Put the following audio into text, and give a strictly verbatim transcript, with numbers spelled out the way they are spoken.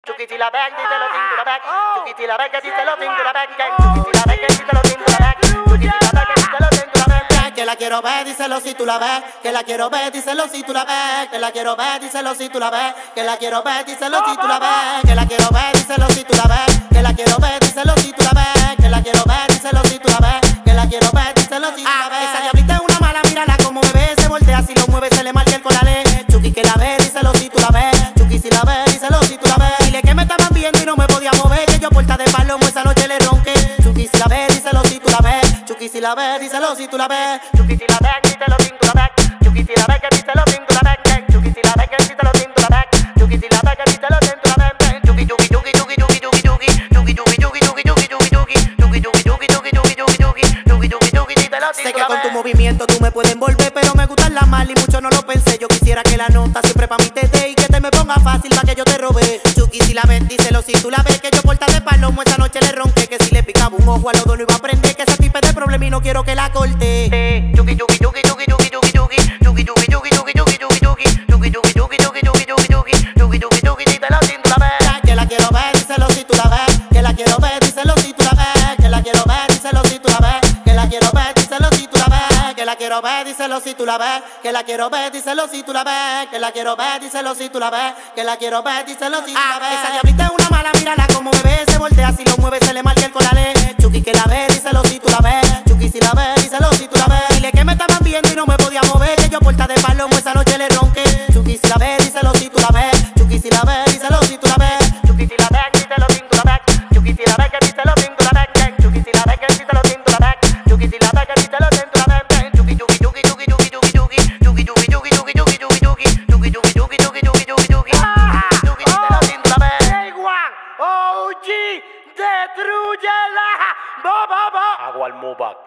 Chuki si la ven, díselo sin tu la ven. Chuki si la ven, que díselo sin tu la ven. Chuki si la ven, que díselo sin tu la ven. Chuki si la ven, que díselo sin tu la ven. Que la quiero ver, díselo si tú la ves. Que la quiero ver, díselo si tú la ves. Que la quiero ver, díselo si tú la ves. Que la quiero ver, díselo si tú la ves. Que la quiero ver, díselo si tú la ves. Que la quiero ver, díselo si tú la ves. Que la quiero ver, díselo si tú la ves. Que la quiero ver, díselo si tú la ves. Esa diablita es una mala, mírala como bebé. Se voltea, si lo mueve, se le marca el colale. Chuki que la ve, díselo si tú la ves. Chuki si la ve, díselo si tú la ves. Dile que me estaban viendo y no me podía mover. Que yo puerta de palomo esa noche le ronqué. Chuki si la ve, díselo si tú la ves. Chuki si la ve, díselo si tú la ves. Chuki si la ve, díselo si tú la ves. Chuki si la ve, que díselo si tú la ves. Chuki si la ve, que díselo si tú la ves. Chuki si la ve, que díselo si tú la ves. Chuki chuki chuki chuki chuki chuki chuki. Chuki chuki chuki chuki chuki chuki chuki. Chuki chuki chuki chuki chuki chuki chuki. Chuki chuki chuki díselo si tú la ves. Sé que con tu movimiento tú me puedes envolver, pero me gustan las mal y mucho no lo pensé. Yo quisiera que la nota siempre pa' mí te dé y que te me ponga fácil pa' que yo te robe. Chuki si la ves, díselo si tú la ves. Que yo porta de palomo esa noche le ronqué. Que si le picaba un ojo a los dos no iba a aprender. Que ese tipo es de problema y no quiero que la corte. Chuki chuki chuki chuki chuki chuki chuki. Chuki chuki chuki chuki chuki chuki chuki. Chuki chuki chuki chuki chuki chuki chuki. Chuki chuki chuki díselo si tú la ves. Que la quiero ver, díselo si tú la ves. Que la quiero ver, díselo si tú la ves. Que la quiero ver, díselo si tú la ves. Que la quiero ver, díselo si tú la ves. Que la quiero ver, díselo si tú la ves. Que la quiero ver, díselo si tú la ves. Que la quiero ver, díselo si tú la ves. Que la quiero ver, díselo si tú la ves. Esa diablita es una mala, mírala como bebé. Se voltea, si lo mueve, se le marca el colale. Chuki que la ve, díselo si tú la ves. Chuki si la ve, díselo si tú la ves. Dile que me estaban viendo y no me podía mover. Que yo puerta de palomo esa noche le ronqué. Chuki si la ve, díselo si tú la ves. Chuki si la ve, díselo si tú la ves. Chuki si la ve, díselo si tú la ves. Chuki si la ve, que díselo si tú la ves. Chuki si la ve, que díselo si tú la ves. Chuki si la ve, que díselo si tú la ves. Chuki chuki chuki chuki chuki chuki chuki. Chuki chuki chuki chuki chuki chuki chuki. Chuki chuki chuki chuki chuki chuki chuki. Chuki díselo si tú la ves. Day One, O G, destrúyela. Ba ba ba. Hago al Mubak.